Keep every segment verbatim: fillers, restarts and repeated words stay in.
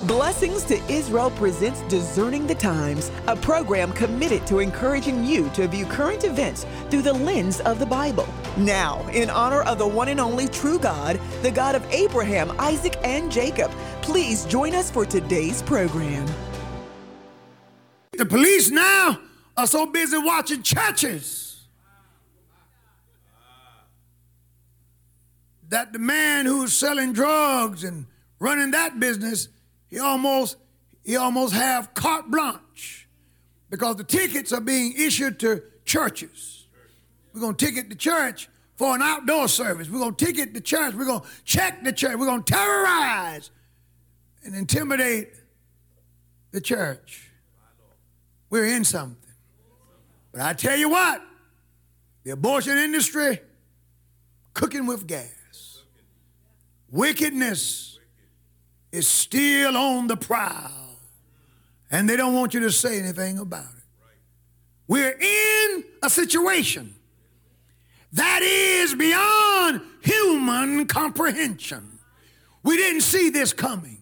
Blessings to Israel presents Discerning the Times, a program committed to encouraging you to view current events through the lens of the Bible. Now, in honor of the one and only true God, the God of Abraham, Isaac, and Jacob, please join us for today's program. The police now are so busy watching churches that the man who's selling drugs and running that business, he almost he almost have carte blanche because the tickets are being issued to churches. We're going to ticket the church for an outdoor service. We're going to ticket the church. We're going to check the church. We're going to terrorize and intimidate the church. We're in something. But I tell you what, the abortion industry, cooking with gas. Wickedness is still on the prowl, and they don't want you to say anything about it. We're in a situation that is beyond human comprehension. We didn't see this coming.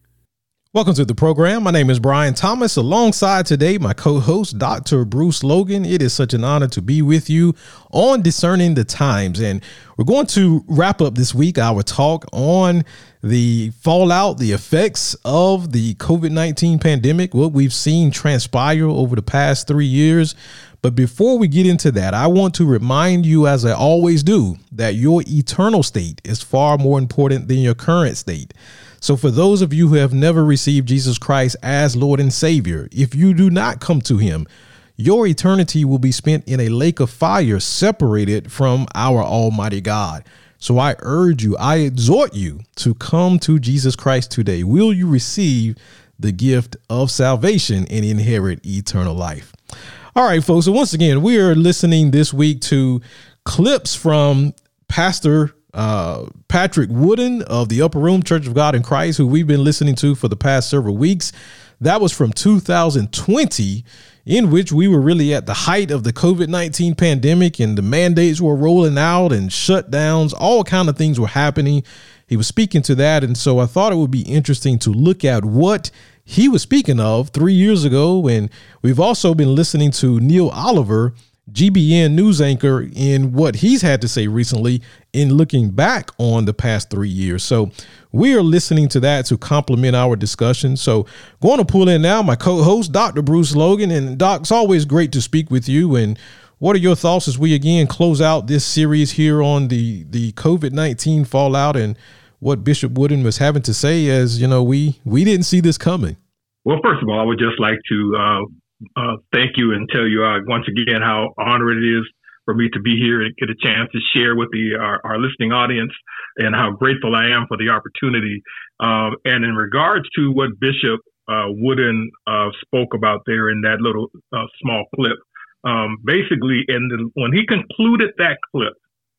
Welcome to the program. My name is Brian Thomas. Alongside today, my co-host, Doctor Bruce Logan. It is such an honor to be with you on Discerning the Times. And we're going to wrap up this week our talk on the fallout, the effects of the COVID nineteen pandemic, what we've seen transpire over the past three years. But before we get into that, I want to remind you, as I always do, that your eternal state is far more important than your current state. So for those of you who have never received Jesus Christ as Lord and Savior, if you do not come to him, your eternity will be spent in a lake of fire separated from our Almighty God. So I urge you, I exhort you to come to Jesus Christ today. Will you receive the gift of salvation and inherit eternal life? All right, folks. So once again, we are listening this week to clips from Pastor Uh, Patrick Wooden of the Upper Room Church of God in Christ, who we've been listening to for the past several weeks. That was from two thousand twenty, in which we were really at the height of the COVID nineteen pandemic, and the mandates were rolling out and shutdowns, all kind of things were happening. He was speaking to that. And so I thought it would be interesting to look at what he was speaking of three years ago. And we've also been listening to Neil Oliver, G B N news anchor, in what he's had to say recently in looking back on the past three years. So we are listening to that to complement our discussion. So going to pull in now my co-host, Doctor Bruce Logan. And Doc, it's always great to speak with you. And what are your thoughts as we again close out this series here on the, the COVID nineteen fallout and what Bishop Wooden was having to say, as, you know, we, we didn't see this coming? Well, first of all, I would just like to, uh, Uh, thank you and tell you uh, once again how honored it is for me to be here and get a chance to share with the our, our listening audience, and how grateful I am for the opportunity. Um, and in regards to what Bishop uh, Wooden uh, spoke about there in that little uh, small clip, um, basically, in the, when he concluded that clip,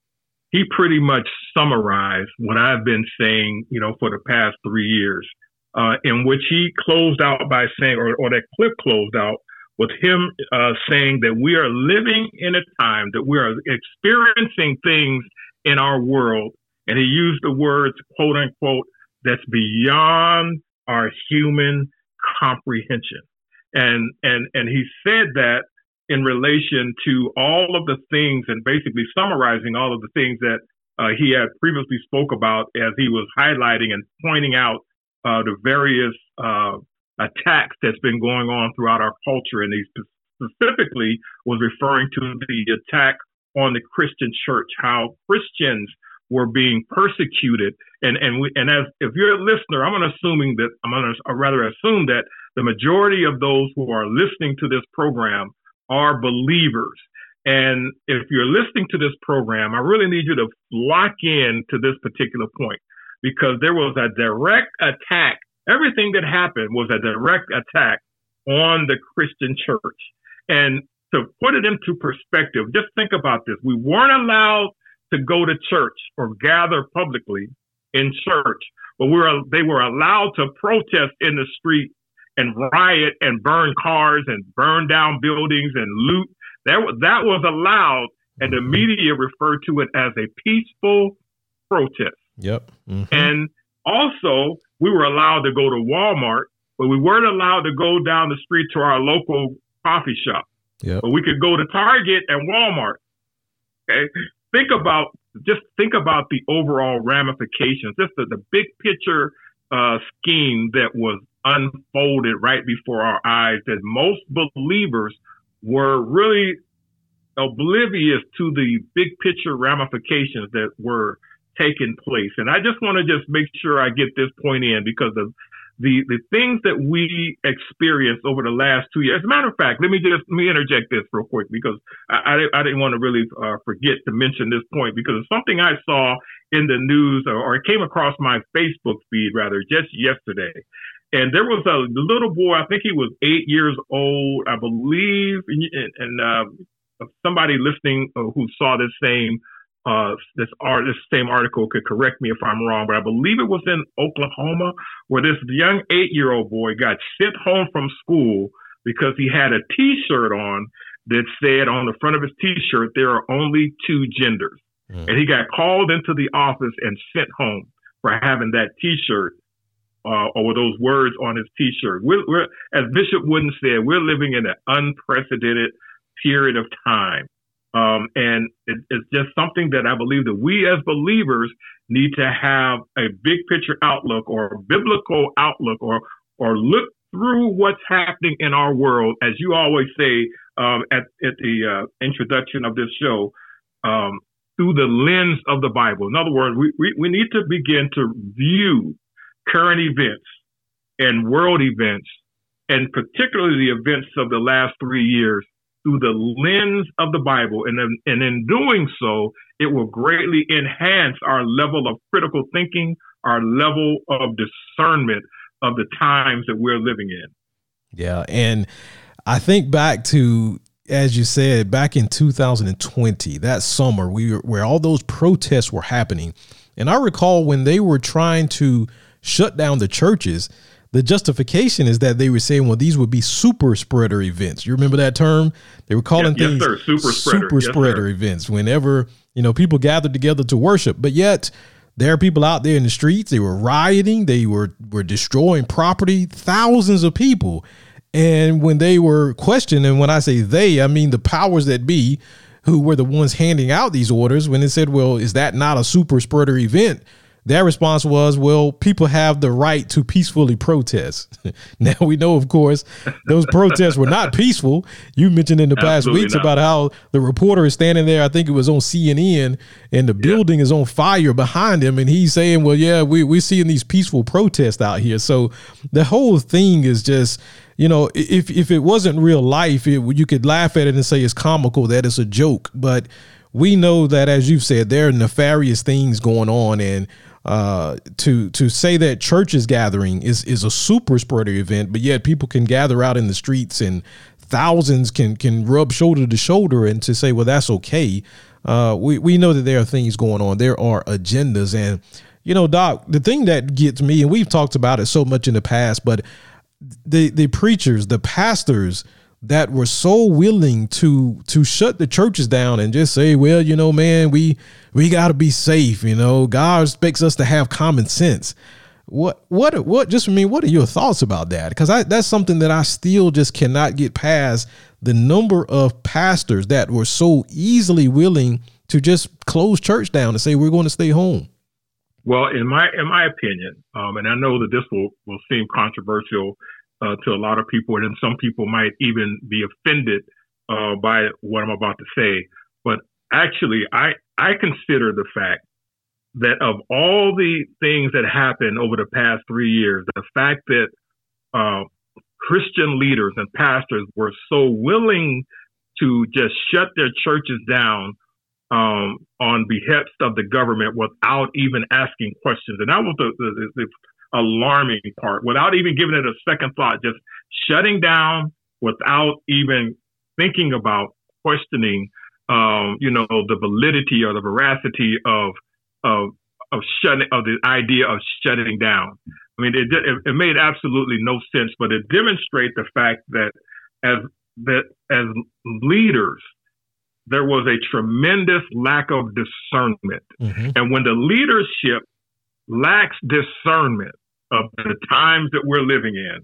he pretty much summarized what I've been saying, you know, for the past three years, uh, in which he closed out by saying, or, or that clip closed out with him uh, saying that we are living in a time that we are experiencing things in our world. And he used the words, quote unquote, that's beyond our human comprehension. And, and, and he said that in relation to all of the things, and basically summarizing all of the things that uh, he had previously spoke about as he was highlighting and pointing out uh, the various uh, attacks that's been going on throughout our culture. And he specifically was referring to the attack on the Christian church, how Christians were being persecuted. And and we, and as if you're a listener, I'm assuming that I'm going to rather assume that the majority of those who are listening to this program are believers. And if you're listening to this program, I really need you to lock in to this particular point, because there was a direct attack. Everything that happened was a direct attack on the Christian church. And to put it into perspective, just think about this. We weren't allowed to go to church or gather publicly in church, but we were, they were allowed to protest in the street and riot and burn cars and burn down buildings and loot. That, that was allowed, and the media referred to it as a peaceful protest. Yep. Mm-hmm. And also, we were allowed to go to Walmart, but we weren't allowed to go down the street to our local coffee shop. Yep. But we could go to Target and Walmart. Okay, think about just think about the overall ramifications, just the, the big picture uh, scheme that was unfolded right before our eyes. That most believers were really oblivious to the big picture ramifications that were taking place. And I just want to just make sure I get this point in, because of the, the things that we experienced over the last two years. As a matter of fact, let me just let me interject this real quick, because I, I, I didn't want to really uh, forget to mention this point, because it's something I saw in the news, or, or it came across my Facebook feed rather just yesterday. And there was a little boy, I think he was eight years old, I believe, and, and uh, somebody listening who saw this same Uh, this art, this same article could correct me if I'm wrong, but I believe it was in Oklahoma, where this young eight-year-old boy got sent home from school because he had a T-shirt on that said on the front of his T-shirt, "There are only two genders." Mm. And he got called into the office and sent home for having that T-shirt uh, or with those words on his T-shirt. We're, we're, as Bishop Wooden said, we're living in an unprecedented period of time. Um, and it, it's just something that I believe that we as believers need to have a big picture outlook, or a biblical outlook, or or look through what's happening in our world. As you always say um, at, at the uh, introduction of this show, um, through the lens of the Bible. In other words, we, we, we need to begin to view current events and world events, and particularly the events of the last three years, through the lens of the Bible. And, and in doing so, it will greatly enhance our level of critical thinking, our level of discernment of the times that we're living in. Yeah. And I think back to, as you said, back in two thousand twenty, that summer, we were, where all those protests were happening. And I recall when they were trying to shut down the churches, the justification is that they were saying, well, these would be super spreader events. You remember that term? They were calling yes, things yes, super spreader, super yes, spreader events whenever, you know, people gathered together to worship. But yet there are people out there in the streets. They were rioting. They were, were destroying property, thousands of people. And when they were questioned, and when I say they, I mean the powers that be, who were the ones handing out these orders, when they said, well, is that not a super spreader event? Their response was, well, people have the right to peacefully protest. Now, we know, of course, those protests were not peaceful. You mentioned in the past Absolutely weeks not. about how the reporter is standing there. I think it was on C N N, and the yeah. building is on fire behind him. And he's saying, well, yeah, we, we're seeing these peaceful protests out here. So the whole thing is just, you know, if, if it wasn't real life, it, you could laugh at it and say it's comical, that it's a joke. But we know that, as you've said, there are nefarious things going on. And Uh, to to say that churches gathering is is a super spreader event, but yet people can gather out in the streets and thousands can can rub shoulder to shoulder, and to say, well, that's okay. Uh, we we know that there are things going on. There are agendas, and you know, Doc, the thing that gets me, and we've talked about it so much in the past, but the the preachers, the pastors that were so willing to to shut the churches down and just say, well, you know, man, we we got to be safe. You know, God expects us to have common sense. What what what just I mean, what are your thoughts about that? Because I that's something that I still just cannot get past, the number of pastors that were so easily willing to just close church down and say, we're going to stay home. Well, in my in my opinion, um, and I know that this will, will seem controversial Uh, to a lot of people, and then some people might even be offended uh, by what I'm about to say. But actually, I, I consider the fact that of all the things that happened over the past three years, the fact that uh, Christian leaders and pastors were so willing to just shut their churches down um, on behest of the government without even asking questions. And that was the, the, the, the alarming part, without even giving it a second thought, just shutting down without even thinking about questioning, um, you know, the validity or the veracity of of of shutting of the idea of shutting down. I mean, it it made absolutely no sense, but it demonstrates the fact that as that as leaders, there was a tremendous lack of discernment, mm-hmm. and when the leadership lacks discernment of the times that we're living in,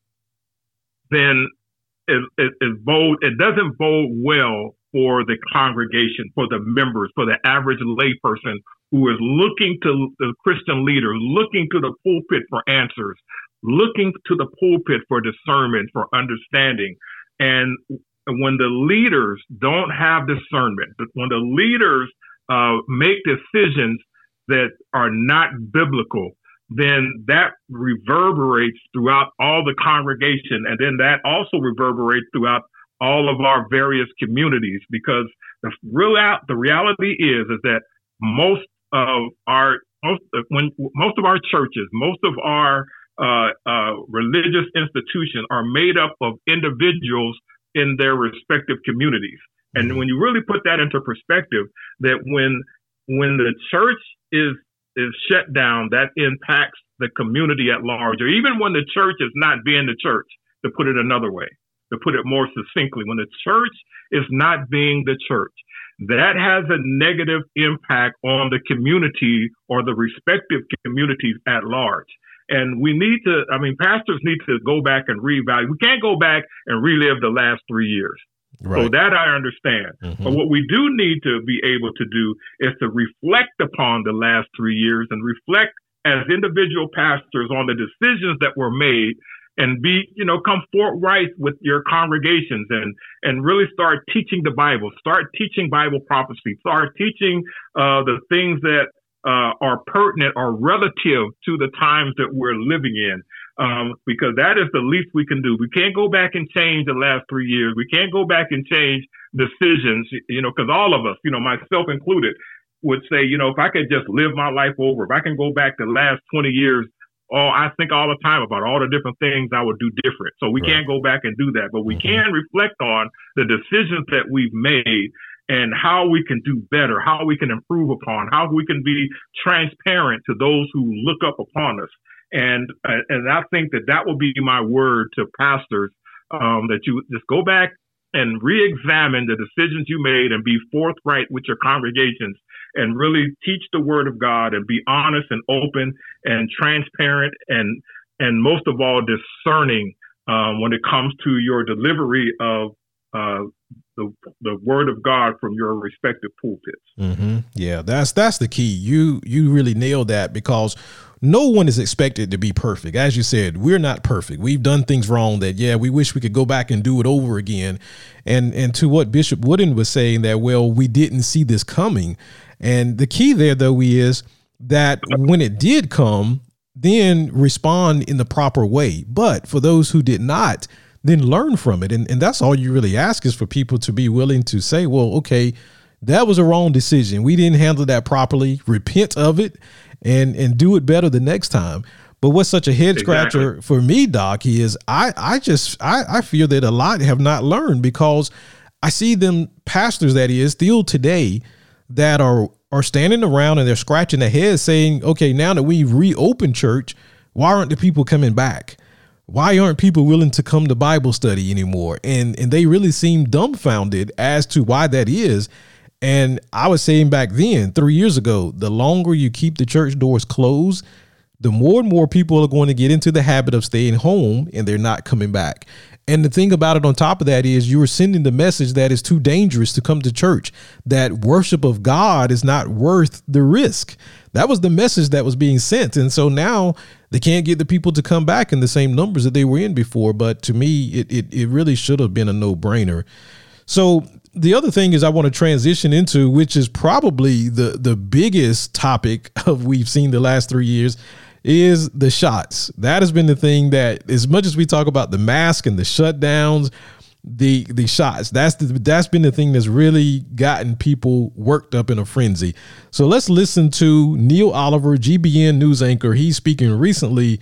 then it, it, it, bode, it doesn't bode well for the congregation, for the members, for the average layperson who is looking to the Christian leader, looking to the pulpit for answers, looking to the pulpit for discernment, for understanding. And when the leaders don't have discernment, when the leaders uh, make decisions that are not biblical, then that reverberates throughout all the congregation. And then that also reverberates throughout all of our various communities, because the real out, the reality is, is that most of our, most, when most of our churches, most of our uh, uh, religious institutions are made up of individuals in their respective communities. And when you really put that into perspective, that when, when the church is is shut down, that impacts the community at large, or even when the church is not being the church, to put it another way, to put it more succinctly, when the church is not being the church, that has a negative impact on the community or the respective communities at large. And we need to, I mean, pastors need to go back and reevaluate. We can't go back and relive the last three years. Right. So that I understand. Mm-hmm. But what we do need to be able to do is to reflect upon the last three years and reflect as individual pastors on the decisions that were made, and be, you know, come forthright with your congregations and, and really start teaching the Bible, start teaching Bible prophecy, start teaching uh, the things that uh, are pertinent or relative to the times that we're living in. Um, because that is the least we can do. We can't go back and change the last three years. We can't go back and change decisions, you know, because all of us, you know, myself included, would say, you know, if I could just live my life over, if I can go back the last twenty years, oh, I think all the time about all the different things I would do different. So we right. can't go back and do that, but we mm-hmm. can reflect on the decisions that we've made and how we can do better, how we can improve upon, how we can be transparent to those who look up upon us. And uh, and I think that that will be my word to pastors, um, that you just go back and re-examine the decisions you made and be forthright with your congregations and really teach the word of God and be honest and open and transparent and and most of all discerning um, when it comes to your delivery of uh, the the word of God from your respective pulpits. Mm-hmm. Yeah, that's that's the key. You you really nailed that, because no one is expected to be perfect. As you said, we're not perfect. We've done things wrong that, yeah, we wish we could go back and do it over again. And and to what Bishop Wooden was saying, that, well, we didn't see this coming. And the key there, though, is that when it did come, then respond in the proper way. But for those who did not, then learn from it. And, and that's all you really ask, is for people to be willing to say, well, okay, that was a wrong decision. We didn't handle that properly. Repent of it and and do it better the next time. But what's such a head scratcher exactly. for me, Doc, is I, I just I, I feel that a lot have not learned, because I see them pastors, that is, still today, that are are standing around and they're scratching their heads saying, okay, now that we've reopened church, why aren't the people coming back? Why aren't people willing to come to Bible study anymore? And and they really seem dumbfounded as to why that is. And I was saying back then, three years ago, the longer you keep the church doors closed, the more and more people are going to get into the habit of staying home, and they're not coming back. And the thing about it on top of that is, you are sending the message that it's too dangerous to come to church, that worship of God is not worth the risk. That was the message that was being sent. And so now they can't get the people to come back in the same numbers that they were in before. But to me, it it, it really should have been a no-brainer. So the other thing is I want to transition into, which is probably the, the biggest topic of we've seen the last three years, is the shots. That has been the thing that, as much as we talk about the mask and the shutdowns, the the shots, that's the, that's been the thing that's really gotten people worked up in a frenzy. So let's listen to Neil Oliver, G B N news anchor. He's speaking recently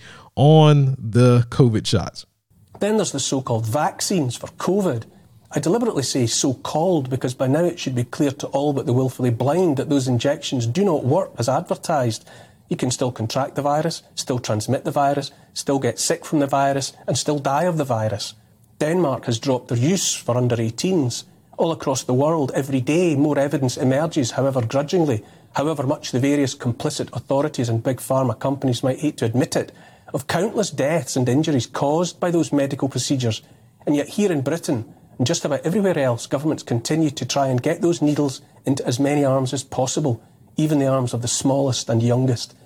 on the COVID shots. Then there's the so-called vaccines for COVID. I deliberately say so-called because by now it should be clear to all but the willfully blind that those injections do not work as advertised. You can still contract the virus, still transmit the virus, still get sick from the virus, and still die of the virus. Denmark has dropped their use for under eighteens. All across the world, every day, more evidence emerges, however grudgingly, however much the various complicit authorities and big pharma companies might hate to admit it, of countless deaths and injuries caused by those medical procedures. And yet here in Britain, and just about everywhere else, governments continue to try and get those needles into as many arms as possible, even the arms of the smallest and youngest.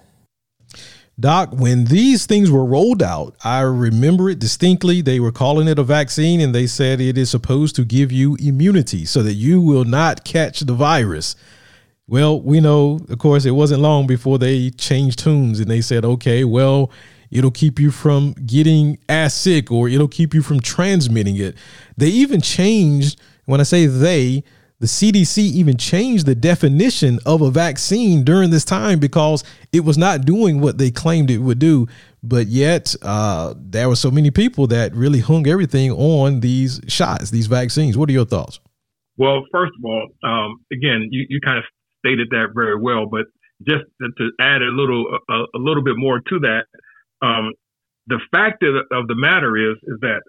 Doc, when these things were rolled out, I remember it distinctly. They were calling it a vaccine, and they said it is supposed to give you immunity so that you will not catch the virus. Well, we know, of course, it wasn't long before they changed tunes and they said, okay, well, it'll keep you from getting as sick, or it'll keep you from transmitting it. They even changed, when I say they, the C D C even changed the definition of a vaccine during this time because it was not doing what they claimed it would do. But yet uh, there were so many people that really hung everything on these shots, these vaccines. What are your thoughts? Well, first of all, um, again, you, you kind of stated that very well, but just to, to add a little, a, a little bit more to that, um, the fact of the, of the matter is, is that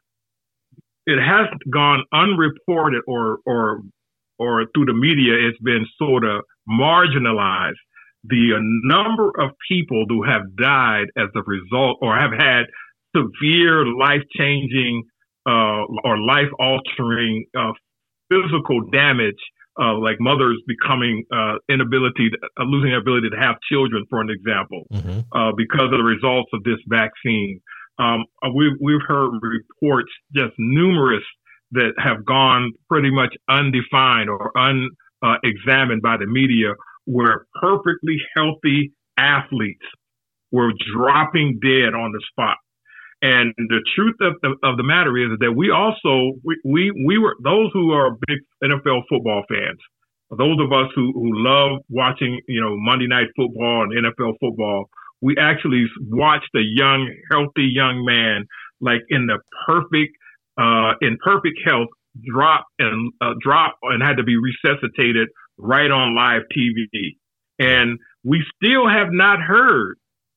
it has gone unreported or, or, or through the media, it's been sort of marginalized. The uh, number of people who have died as a result or have had severe life-changing uh, or life-altering uh, physical damage, uh, like mothers becoming uh, inability, to, uh, losing their ability to have children, for an example, mm-hmm. uh, because of the results of this vaccine. Um, we've, we've heard reports, just numerous, that have gone pretty much undefined or unexamined uh, by the media, where perfectly healthy athletes were dropping dead on the spot. And the truth of the, of the matter is that we also, we, we, we were, those who are big N F L football fans, those of us who, who love watching, you know, Monday Night Football and N F L football, we actually watched a young, healthy young man, like in the perfect, Uh, in perfect health, drop and uh, drop and had to be resuscitated right on live T V. And we still have not heard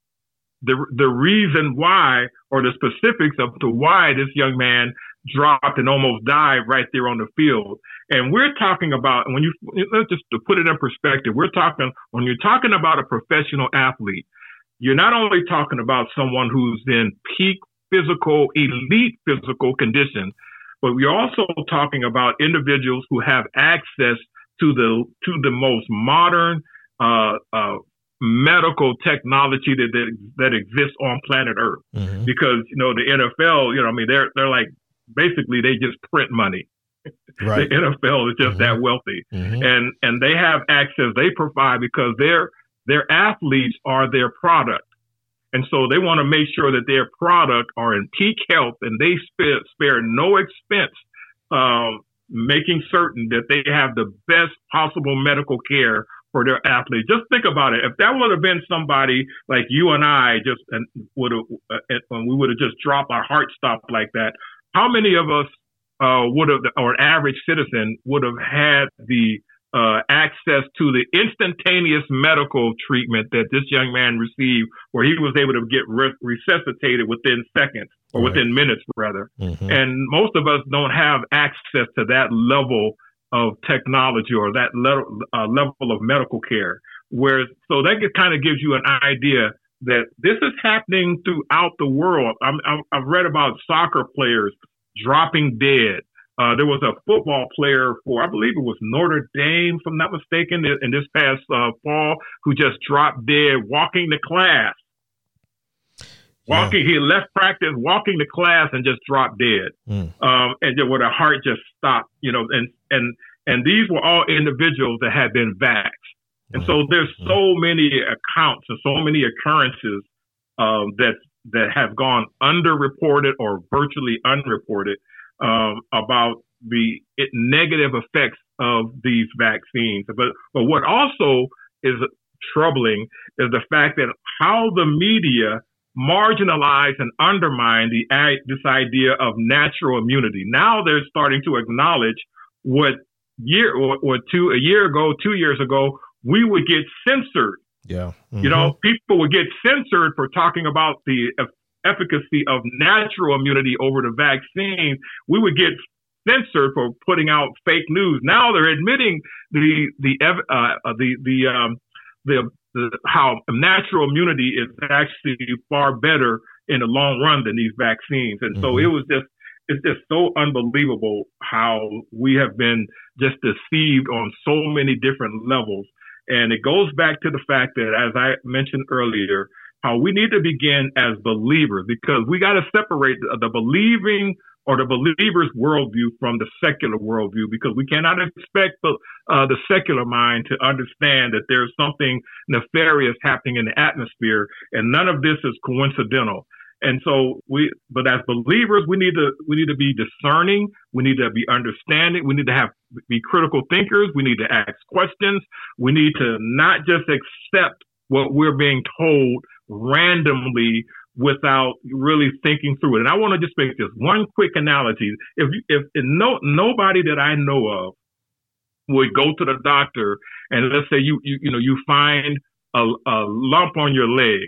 the the reason why or the specifics of to why this young man dropped and almost died right there on the field. And we're talking about, when you, let's just to put it in perspective, we're talking, when you're talking about a professional athlete, you're not only talking about someone who's in peak physical, elite physical condition, but we're also talking about individuals who have access to the to the most modern uh, uh, medical technology that, that that exists on planet Earth. Mm-hmm. Because you know the N F L, you know, I mean, they're they're like basically they just print money. Right. The N F L is just mm-hmm. that wealthy, mm-hmm. and and they have access. They provide because their their athletes are their product. And so they want to make sure that their product are in peak health, and they spare, spare no expense, um, making certain that they have the best possible medical care for their athletes. Just think about it. If that would have been somebody like you and I, just and would have, uh, and we would have just dropped our heart stop like that, how many of us uh, would have, or an average citizen would have had the Uh, access to the instantaneous medical treatment that this young man received, where he was able to get re- resuscitated within seconds or right. within minutes, rather. Mm-hmm. And most of us don't have access to that level of technology or that le- uh, level of medical care. Whereas, so that kind of gives you an idea that this is happening throughout the world. I'm, I'm, I've read about soccer players dropping dead. Uh, there was a football player for, I believe it was Notre Dame, if I'm not mistaken, in this past uh, fall, who just dropped dead walking to class. Walking, yeah. He left practice, walking to class, and just dropped dead. Mm. Um, and just, where the heart just stopped, you know. And and and these were all individuals that had been vaxxed. And mm. so there's so many accounts and so many occurrences um, that that have gone underreported or virtually unreported. Um, about the it, negative effects of these vaccines. But but what also is troubling is the fact that how the media marginalize and undermine the this idea of natural immunity. Now they're starting to acknowledge what year or, or two a year ago, two years ago, we would get censored. Yeah, mm-hmm. You know, people would get censored for talking about the efficacy of natural immunity over the vaccine. We would get censored for putting out fake news. Now they're admitting the the uh, the the, um, the the how natural immunity is actually far better in the long run than these vaccines. And mm-hmm. so it was just, it's just so unbelievable how we have been just deceived on so many different levels. And it goes back to the fact that, as I mentioned earlier, how we need to begin as believers, because we got to separate the, the believing or the believer's worldview from the secular worldview, because we cannot expect the, uh, the secular mind to understand that there's something nefarious happening in the atmosphere, and none of this is coincidental. And so we, but as believers, we need to, we need to be discerning. We need to be understanding. We need to have, be critical thinkers. We need to ask questions. We need to not just accept what we're being told randomly without really thinking through it. And I want to just make this one quick analogy. If, if, if no, nobody that I know of would go to the doctor and let's say you, you, you know, you find a, a lump on your leg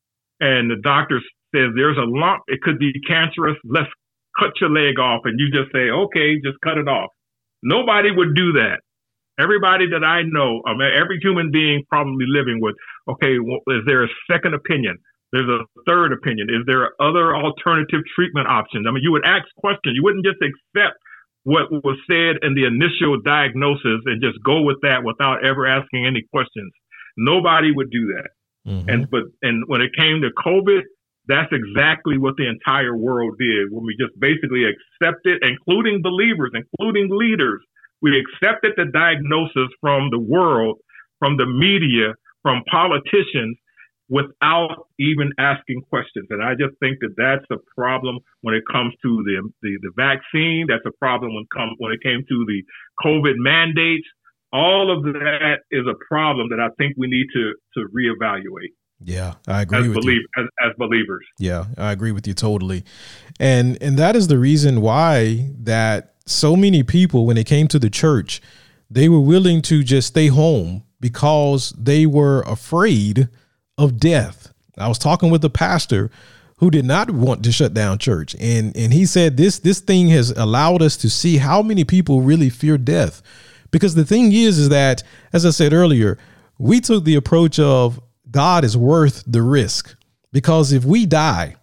and the doctor says there's a lump, it could be cancerous, let's cut your leg off, and you just say, okay, just cut it off. Nobody would do that. Everybody that I know, I mean, every human being probably living with, okay, well, is there a second opinion? There's a third opinion. Is there other alternative treatment options? I mean, you would ask questions. You wouldn't just accept what was said in the initial diagnosis and just go with that without ever asking any questions. Nobody would do that. Mm-hmm. And but and when it came to COVID, that's exactly what the entire world did, when we just basically accepted, including believers, including leaders, we accepted the diagnosis from the world, from the media, from politicians, without even asking questions. And I just think that that's a problem when it comes to the the, the vaccine. That's a problem when, come, when it came to the COVID mandates. All of that is a problem that I think we need to, to reevaluate. Yeah, I agree as with believe, you. As, as believers. Yeah, I agree with you totally. And and that is the reason why that so many people, when it came to the church, they were willing to just stay home because they were afraid of death. I was talking with a pastor who did not want to shut down church. And and he said this this thing has allowed us to see how many people really fear death. Because the thing is, is that, as I said earlier, we took the approach of God is worth the risk, because if we die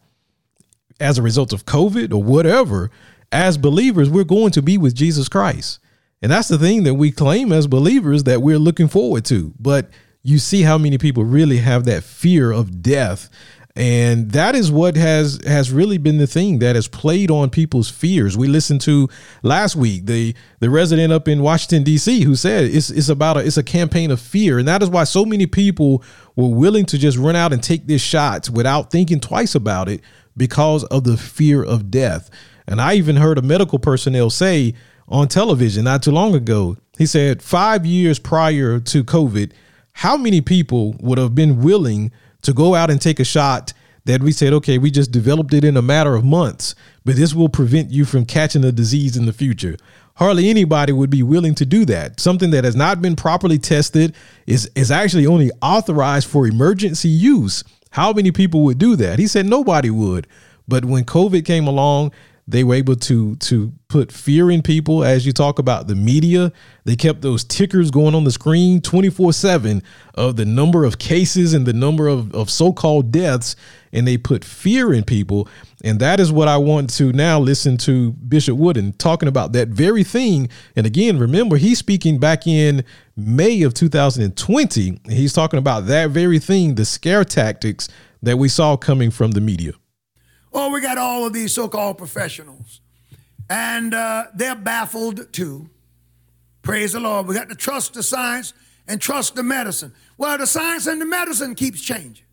as a result of COVID or whatever, as believers, we're going to be with Jesus Christ. And that's the thing that we claim as believers that we're looking forward to. But you see how many people really have that fear of death. And that is what has has really been the thing that has played on people's fears. We listened to last week the the resident up in Washington, D C, who said it's it's about a it's a campaign of fear. And that is why so many people were willing to just run out and take this shot without thinking twice about it, because of the fear of death. And I even heard a medical personnel say on television not too long ago, he said five years prior to COVID, how many people would have been willing to go out and take a shot that we said, okay, we just developed it in a matter of months, but this will prevent you from catching a disease in the future. Hardly anybody would be willing to do that. Something that has not been properly tested is, is actually only authorized for emergency use. How many people would do that? He said nobody would. But when COVID came along, they were able to to put fear in people. As you talk about the media, they kept those tickers going on the screen twenty-four seven of the number of cases and the number of, of so-called deaths, and they put fear in people. And that is what I want to now listen to Bishop Wooden talking about that very thing. And again, remember, he's speaking back in May of two thousand twenty. And he's talking about that very thing, the scare tactics that we saw coming from the media. Oh, we got all of these so-called professionals, and uh, they're baffled too. Praise the Lord. We got to trust the science and trust the medicine. Well, the science and the medicine keeps changing.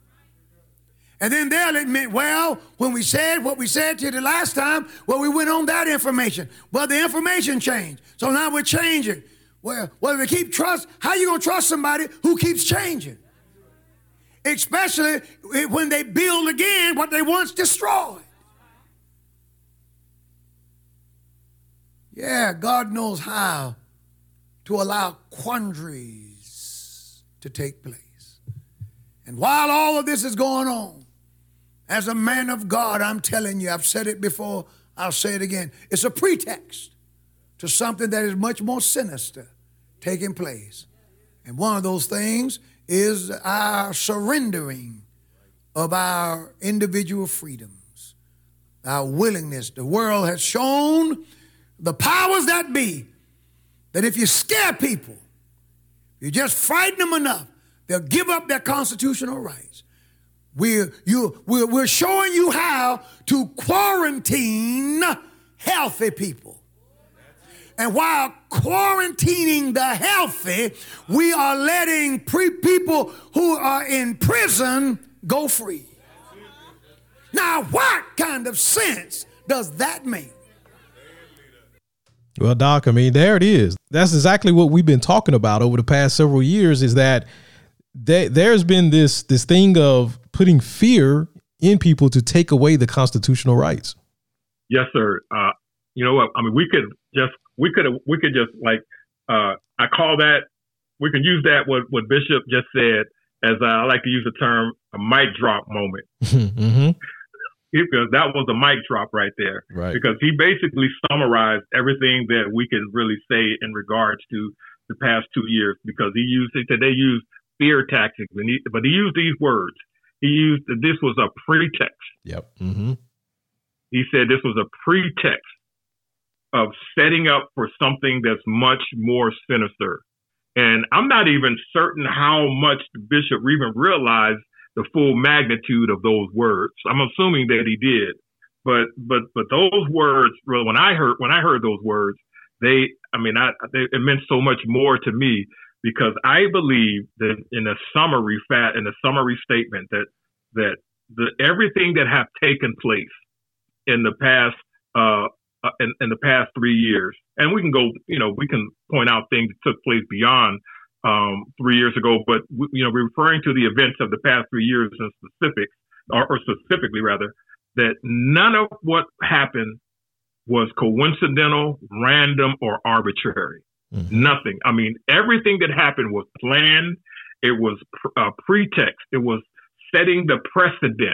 And then they'll admit, well, when we said what we said to you the last time, well, we went on that information. Well, the information changed. So now we're changing. Well, well, we keep trust. How are you going to trust somebody who keeps changing? Especially when they build again what they once destroyed. Yeah, God knows how to allow quandaries to take place. And while all of this is going on, as a man of God, I'm telling you, I've said it before, I'll say it again. It's a pretext to something that is much more sinister taking place. And one of those things is our surrendering of our individual freedoms, our willingness. The world has shown the powers that be that if you scare people, you just frighten them enough, they'll give up their constitutional rights. We're, you, we're, we're showing you how to quarantine healthy people. And while quarantining the healthy, we are letting pre- people who are in prison go free. Now, what kind of sense does that make? Well, Doc, I mean, there it is. That's exactly what we've been talking about over the past several years, is that they, there's been this this thing of putting fear in people to take away the constitutional rights. Yes, sir. Uh, you know what? I mean, we could just we could we could just like uh, I call that we can use that what what Bishop just said as uh, I like to use the term a mic drop moment. Mm-hmm. Because that was a mic drop right there. Right. Because he basically summarized everything that we can really say in regards to the past two years. Because he used it, they used fear tactics, and he, but he used these words. He used this was a pretext. Yep. Mm-hmm. He said this was a pretext of setting up for something that's much more sinister. And I'm not even certain how much the bishop even realized the full magnitude of those words. I'm assuming that he did, but but but those words, when I heard when I heard those words, they, I mean, I, they, it meant so much more to me, because I believe that in a summary fat in a summary statement that that the everything that have taken place in the past uh in, in the past three years, and we can go, you know, we can point out things that took place beyond Um, three years ago, but you know, referring to the events of the past three years in specifics, or, or specifically rather, that none of what happened was coincidental, random, or arbitrary. Mm-hmm. Nothing. I mean, everything that happened was planned. It was a pretext. It was setting the precedent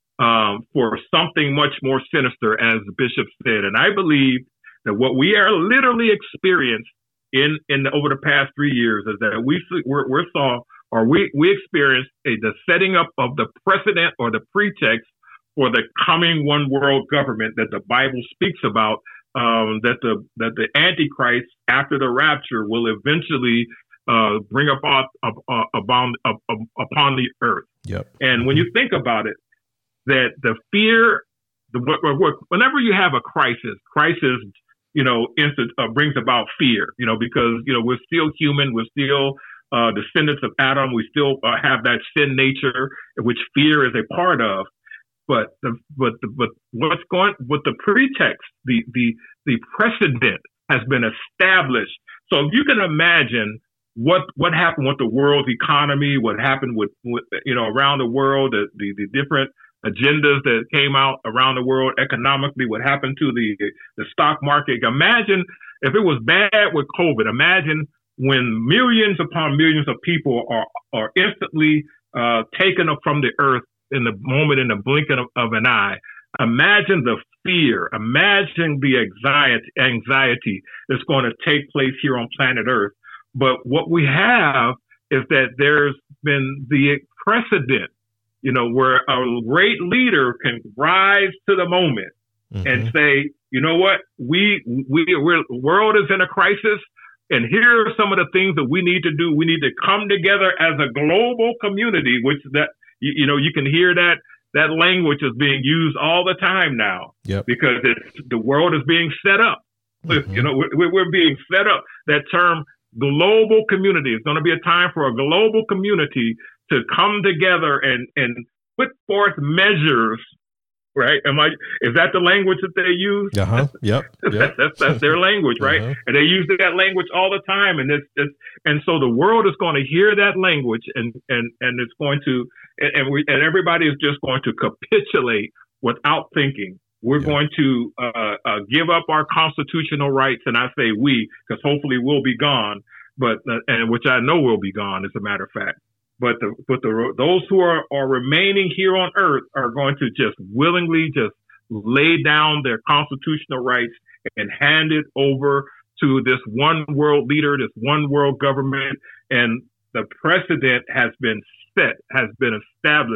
um, for something much more sinister, as the bishop said. And I believe that what we are literally experiencing in in the, over the past three years is that we we're, we're saw or we we experienced a the setting up of the precedent or the pretext for the coming one world government that the Bible speaks about, um, that the that the Antichrist after the rapture will eventually uh, bring about uh, upon uh, upon the earth. Yep. And when you think about it, that the fear, the whenever you have a crisis, crisis. you know, instant, uh, brings about fear, you know, because, you know, we're still human. We're still uh, descendants of Adam. We still uh, have that sin nature, which fear is a part of. But the, but the, but what's going with the pretext, the, the, the precedent has been established. So if you can imagine what, what happened with the world's economy, what happened with, with you know, around the world, the, the, the different agendas that came out around the world economically, what happened to the the stock market. Imagine if it was bad with COVID. Imagine when millions upon millions of people are are instantly uh, taken up from the earth in the moment, in the blink of, of an eye. Imagine the fear. Imagine the anxiety, anxiety that's going to take place here on planet Earth. But what we have is that there's been the precedent, you know, where a great leader can rise to the moment mm-hmm. and say, you know what, we, we, we're, the world is in a crisis, and here are some of the things that we need to do. We need to come together as a global community, which that, you, you know, you can hear that, that language is being used all the time now yep. because it's, the world is being set up. Mm-hmm. You know, we're, we're being set up. That term, global community, is going to be a time for a global community to come together and, and put forth measures, right? Am I, is that the language that they use? Uh-huh. Yep. That's, yep. that's, that's their language, right? Uh-huh. And they use that language all the time. And it's, it's, and so the world is going to hear that language, and, and, and it's going to, and, and we, and everybody is just going to capitulate without thinking. We're yep. going to uh, uh, give up our constitutional rights. And I say we, because hopefully we'll be gone, but, uh, and which I know will be gone, as a matter of fact. But the, but the, those who are, are remaining here on earth are going to just willingly just lay down their constitutional rights and hand it over to this one world leader, this one world government. And the precedent has been set, has been established.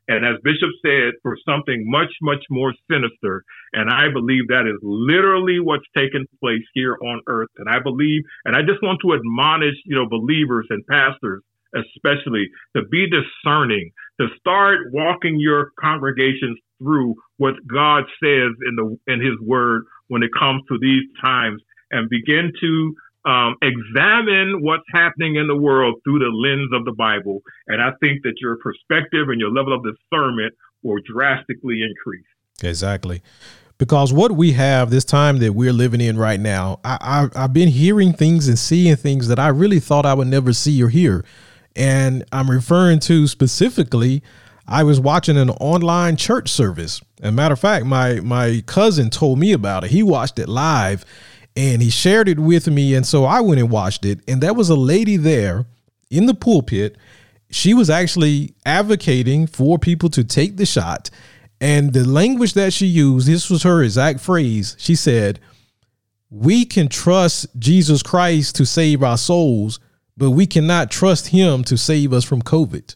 And as Bishop said, for something much, much more sinister. And I believe that is literally what's taking place here on earth. And I believe, and I just want to admonish, you know, believers and pastors, especially, to be discerning, to start walking your congregations through what God says in the in his word when it comes to these times, and begin to um, examine what's happening in the world through the lens of the Bible. And I think that your perspective and your level of discernment will drastically increase. Exactly. Because what we have this time that we're living in right now, I, I, I've been hearing things and seeing things that I really thought I would never see or hear. And I'm referring to specifically, I was watching an online church service. As a matter of fact, my my cousin told me about it. He watched it live and he shared it with me. And so I went and watched it. And there was a lady there in the pulpit. She was actually advocating for people to take the shot. And the language that she used, this was her exact phrase. She said, "We can trust Jesus Christ to save our souls, but we cannot trust him to save us from COVID."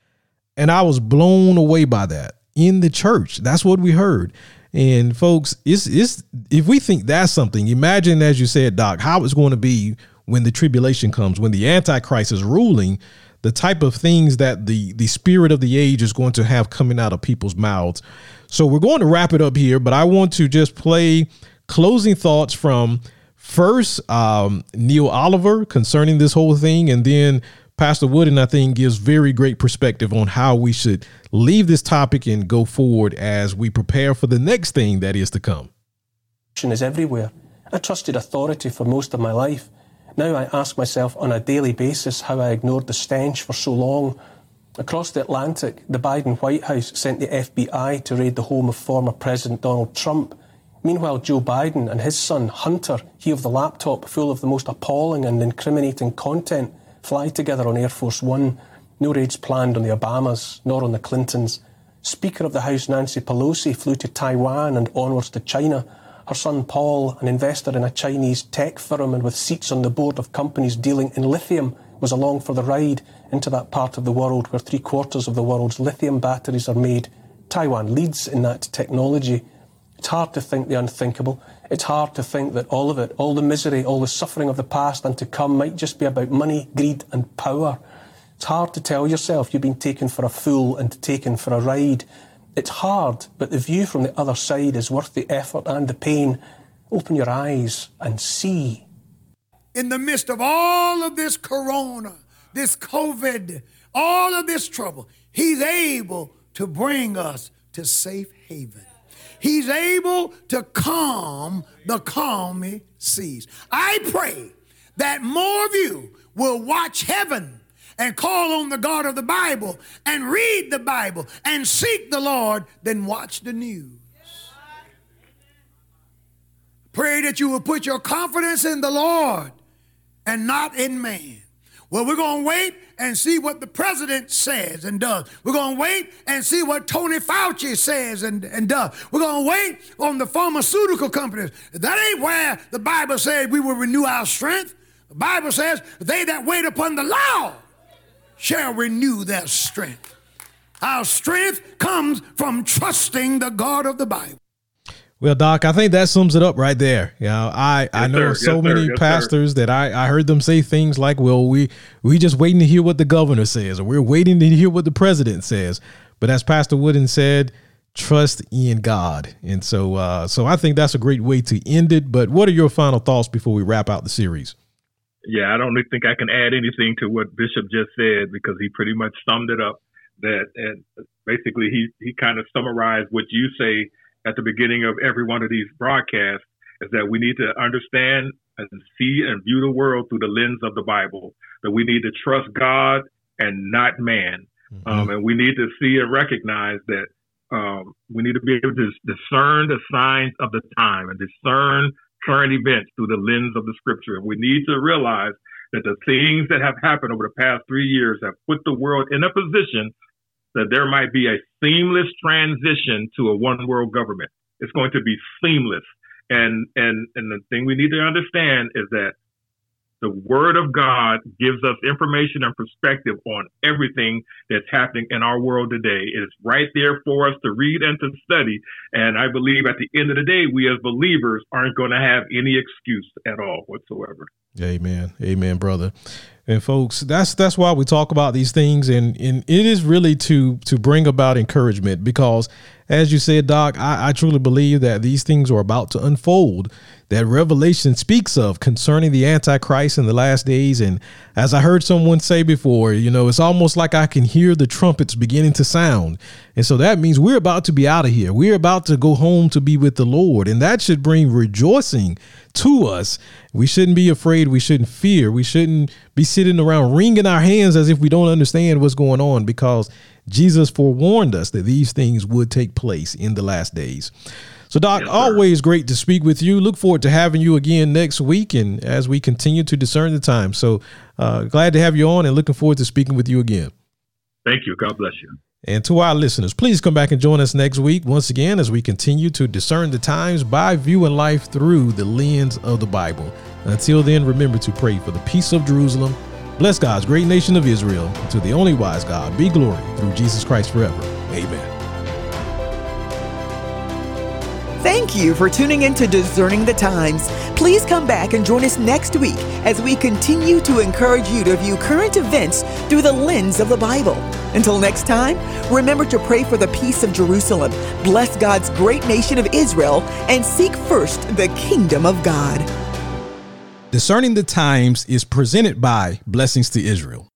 And I was blown away by that in the church. That's what we heard. And folks, it's, it's, if we think that's something, imagine, as you said, Doc, how it's going to be when the tribulation comes, when the Antichrist is ruling, the type of things that the, the spirit of the age is going to have coming out of people's mouths. So we're going to wrap it up here, but I want to just play closing thoughts from first um, Neil Oliver concerning this whole thing, and then Pastor Wooden, I think, gives very great perspective on how we should leave this topic and go forward as we prepare for the next thing that is to come. Is everywhere. I trusted authority for most of my life. Now I ask myself on a daily basis how I ignored the stench for so long. Across the Atlantic, the Biden White House sent the F B I to raid the home of former President Donald Trump. Meanwhile, Joe Biden and his son, Hunter, he of the laptop full of the most appalling and incriminating content, fly together on Air Force One. No raids planned on the Obamas, nor on the Clintons. Speaker of the House Nancy Pelosi flew to Taiwan and onwards to China. Her son Paul, an investor in a Chinese tech firm and with seats on the board of companies dealing in lithium, was along for the ride into that part of the world where three quarters of the world's lithium batteries are made. Taiwan leads in that technology. It's hard to think the unthinkable. It's hard to think that all of it, all the misery, all the suffering of the past and to come might just be about money, greed and power. It's hard to tell yourself you've been taken for a fool and taken for a ride. It's hard, but the view from the other side is worth the effort and the pain. Open your eyes and see. In the midst of all of this corona, this COVID, all of this trouble, he's able to bring us to safe haven. He's able to calm the calming seas. I pray that more of you will watch heaven and call on the God of the Bible and read the Bible and seek the Lord than watch the news. Pray that you will put your confidence in the Lord and not in man. Well, we're going to wait and see what the president says and does. We're going to wait and see what Tony Fauci says and, and does. We're going to wait on the pharmaceutical companies. That ain't where the Bible says we will renew our strength. The Bible says, they that wait upon the Lord shall renew their strength. Our strength comes from trusting the God of the Bible. Well, Doc, I think that sums it up right there. You know, I, yes, I know sir. so yes, many yes, pastors sir. that I, I heard them say things like, well, we we just waiting to hear what the governor says, or we're waiting to hear what the president says. But as Pastor Wooden said, trust in God. And so uh, so I think that's a great way to end it. But what are your final thoughts before we wrap out the series? Yeah, I don't think I can add anything to what Bishop just said, because he pretty much summed it up. That and basically he, he kind of summarized what you say at the beginning of every one of these broadcasts, is that we need to understand and see and view the world through the lens of the Bible, that we need to trust God and not man. Mm-hmm. Um, and we need to see and recognize that um, we need to be able to discern the signs of the time and discern current events through the lens of the scripture. And we need to realize that the things that have happened over the past three years have put the world in a position that there might be a seamless transition to a one world government. It's going to be seamless. And, and, and the thing we need to understand is that The Word of God gives us information and perspective on everything that's happening in our world today. It is right there for us to read and to study. And I believe at the end of the day, we as believers aren't going to have any excuse at all whatsoever. Amen. Amen, brother. And folks, that's that's why we talk about these things. And, and it is really to to bring about encouragement, because as you said, Doc, I, I truly believe that these things are about to unfold, that Revelation speaks of concerning the Antichrist in the last days. And as I heard someone say before, you know, it's almost like I can hear the trumpets beginning to sound. And so that means we're about to be out of here. We're about to go home to be with the Lord. And that should bring rejoicing to us. We shouldn't be afraid. We shouldn't fear. We shouldn't be sitting around wringing our hands as if we don't understand what's going on, because Jesus forewarned us that these things would take place in the last days. So, Doc, yes, always great to speak with you. Look forward to having you again next week, and as we continue to discern the time. So uh, glad to have you on and looking forward to speaking with you again. Thank you. God bless you. And to our listeners, please come back and join us next week once again as we continue to discern the times by viewing life through the lens of the Bible. Until then, remember to pray for the peace of Jerusalem. Bless God's great nation of Israel. And to the only wise God be glory through Jesus Christ forever. Amen. Thank you for tuning in to Discerning the Times. Please come back and join us next week as we continue to encourage you to view current events through the lens of the Bible. Until next time, remember to pray for the peace of Jerusalem, bless God's great nation of Israel, and seek first the kingdom of God. Discerning the Times is presented by Blessings to Israel.